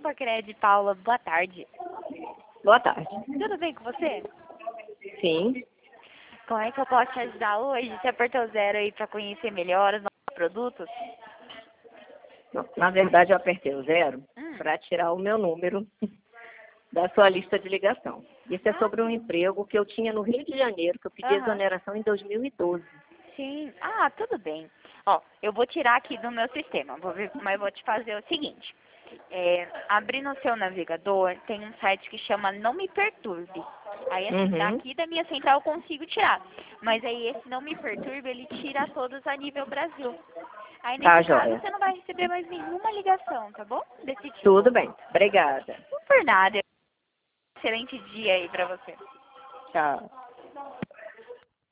Facred, Paula. Boa tarde. Boa tarde. Tudo bem com você? Sim. Como é que eu posso te ajudar hoje? Você apertou zero aí para conhecer melhor os nossos produtos? Na verdade, eu apertei o zero Hum. para tirar o meu número da sua lista de ligação. Isso é sobre um emprego que eu tinha no Rio de Janeiro, que eu pedi Aham. exoneração em 2012. Sim. Ah, tudo bem. Ó, eu vou tirar aqui do meu sistema, mas eu vou te fazer o seguinte. Abrir no seu navegador, tem um site que chama Não Me Perturbe. Aí, assim, daqui da minha central eu consigo tirar. Mas aí, esse Não Me Perturbe, ele tira todos a nível Brasil. Aí, Tá, nesse caso, joia. você não vai receber mais nenhuma ligação, tá bom? Desse tipo. Tudo bem. Obrigada. Não por nada. Excelente dia aí pra você. Tchau.